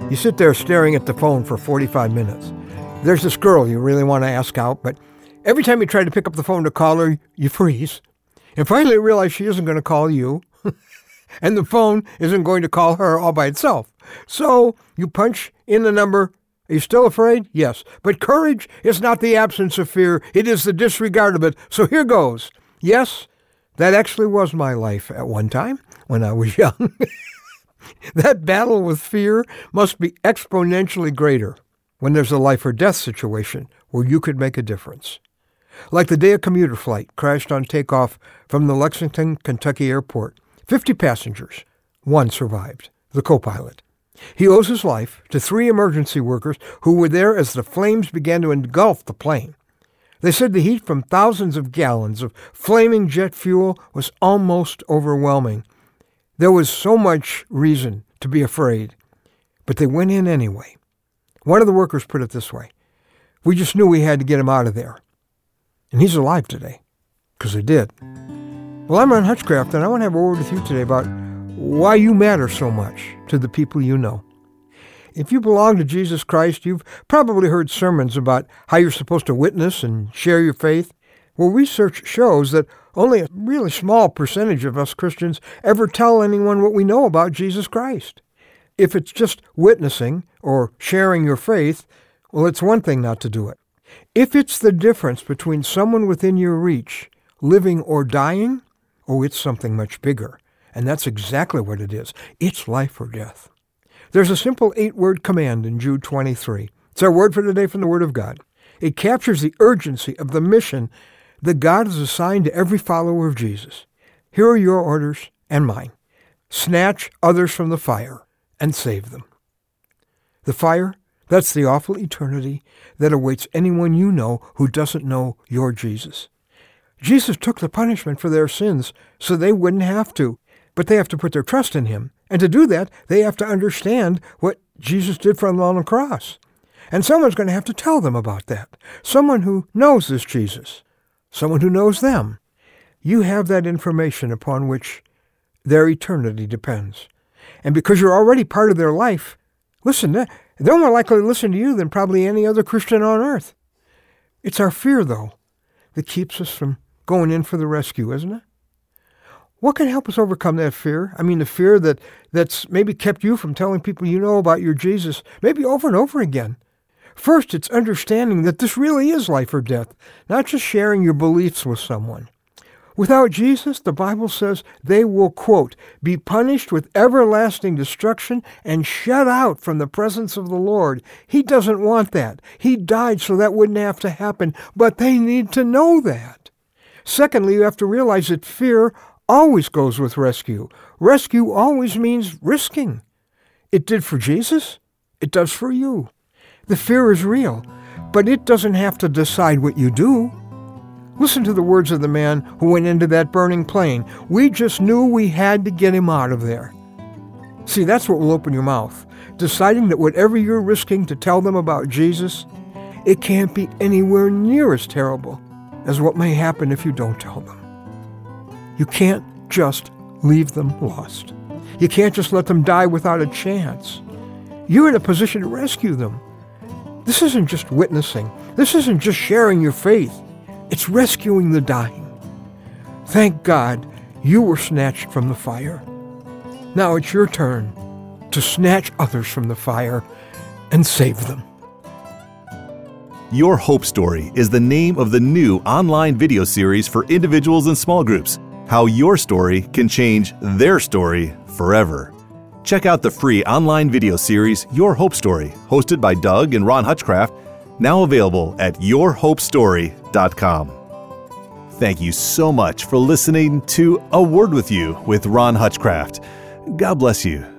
You sit there staring at the phone for 45 minutes. There's this girl you really want to ask out, but every time you try to pick up the phone to call her, you freeze. And finally you realize she isn't going to call you, and the phone isn't going to call her all by itself. So you punch in the number. Are you still afraid? Yes. But courage is not the absence of fear. It is the disregard of it. So here goes. Yes, that actually was my life at one time when I was young. That battle with fear must be exponentially greater when there's a life or death situation where you could make a difference. Like the day a commuter flight crashed on takeoff from the Lexington, Kentucky airport. 50 passengers. One survived, the co-pilot. He owes his life to 3 emergency workers who were there as the flames began to engulf the plane. They said the heat from thousands of gallons of flaming jet fuel was almost overwhelming. There was so much reason to be afraid, but they went in anyway. One of the workers put it this way: we just knew we had to get him out of there. And he's alive today, because they did. Well, I'm Ron Hutchcraft, and I want to have a word with you today about why you matter so much to the people you know. If you belong to Jesus Christ, you've probably heard sermons about how you're supposed to witness and share your faith. Well, research shows that only a really small percentage of us Christians ever tell anyone what we know about Jesus Christ. If it's just witnessing or sharing your faith, well, it's one thing not to do it. If it's the difference between someone within your reach, living or dying, oh, it's something much bigger. And that's exactly what it is. It's life or death. There's a simple 8-word command in Jude 23. It's our word for today from the Word of God. It captures the urgency of the mission that God has assigned to every follower of Jesus. Here are your orders and mine. Snatch others from the fire and save them. The fire, that's the awful eternity that awaits anyone you know who doesn't know your Jesus. Jesus took the punishment for their sins so they wouldn't have to, but they have to put their trust in him. And to do that, they have to understand what Jesus did for them on the cross. And someone's going to have to tell them about that. Someone who knows this Jesus. Someone who knows them. You have that information upon which their eternity depends. And because you're already part of their life, listen, they're more likely to listen to you than probably any other Christian on earth. It's our fear, though, that keeps us from going in for the rescue, isn't it? What can help us overcome that fear? I mean, the fear that's maybe kept you from telling people you know about your Jesus, maybe over and over again. First, it's understanding that this really is life or death, not just sharing your beliefs with someone. Without Jesus, the Bible says they will, quote, be punished with everlasting destruction and shut out from the presence of the Lord. He doesn't want that. He died so that wouldn't have to happen, but they need to know that. Secondly, you have to realize that fear always goes with rescue. Rescue always means risking. It did for Jesus. It does for you. The fear is real, but it doesn't have to decide what you do. Listen to the words of the man who went into that burning plane. We just knew we had to get him out of there. See, that's what will open your mouth, deciding that whatever you're risking to tell them about Jesus, it can't be anywhere near as terrible as what may happen if you don't tell them. You can't just leave them lost. You can't just let them die without a chance. You're in a position to rescue them. This isn't just witnessing. This isn't just sharing your faith. It's rescuing the dying. Thank God you were snatched from the fire. Now it's your turn to snatch others from the fire and save them. Your Hope Story is the name of the new online video series for individuals and small groups. How your story can change their story forever. Check out the free online video series, Your Hope Story, hosted by Doug and Ron Hutchcraft, now available at yourhopestory.com. Thank you so much for listening to A Word with You with Ron Hutchcraft. God bless you.